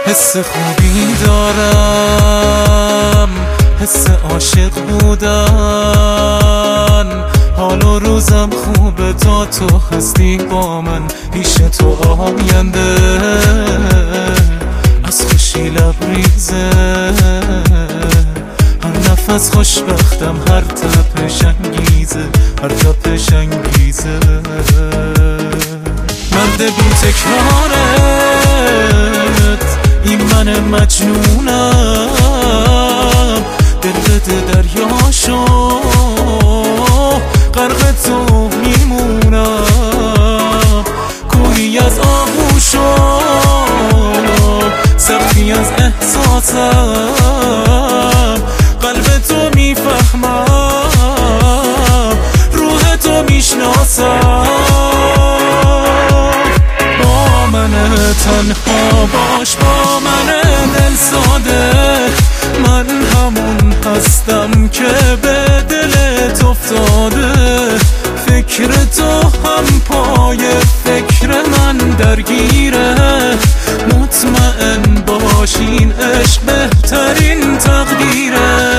حس خوبی دارم، حس عاشق بودن. حال و روزم خوبه تا تو هستی با من، پیش تو آینده از خوشی لبریزه. هر نفس خوشبختم، هر تپش انگیزه، هر تپش انگیزه. مرد بی تکرارت، این من مجنونم. دل بده دریاشو، غرق تو میمونم. کوهی از آغوشو، سختی از احساسم. قلب تو میفهمم، روح تو میشناسم. با من تنها باش، با من دل ساده. من همون هستم که به دلت افتاده. فکر تو هم پای فکر من درگیره. مطمئن باشین عشق بهترین تقدیره.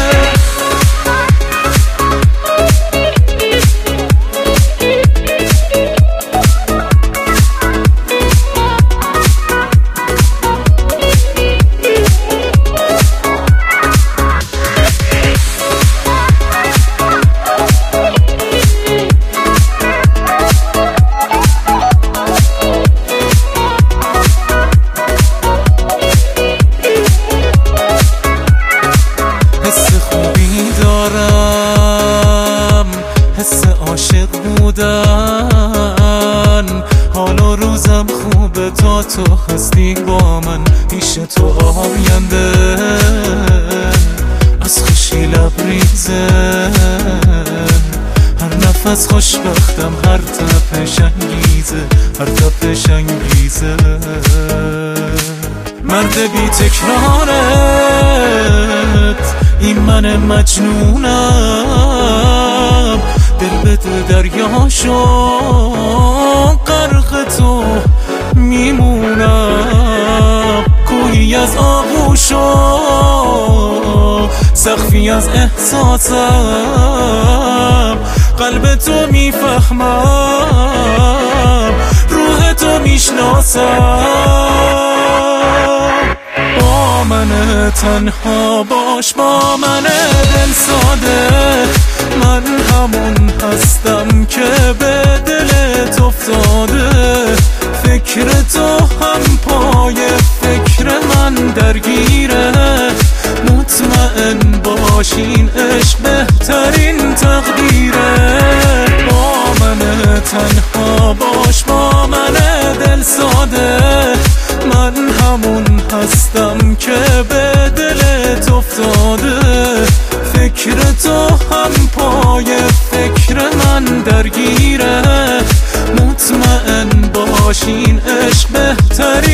حس عاشق بودن. حال و روزم خوبه تا تو هستی با من، پیش تو آینده از خوشی لبریزه. هر نفس خوشبختم، هر تپش انگیزه، هر تپش انگیزه. مرد بی تکرارت، این من مجنونم. دل بده دریاشو، غرق تو میمونم. کوهی از آغوشو، سقفی از احساسم. قلب تو میفهمم، روح تو میشناسم. با من تنها باش، با من دل ساده. من همون هستم که به دلت افتاده. فکر تو هم پای فکر من درگیره. مطمئن باشین عشق بهترین تقدیره. با من تنها باش، با من دل ساده. من همون هستم که به دلت افتاده. فکر تو هم پای فکر من درگیره. مطمئن باشین عشق بهترین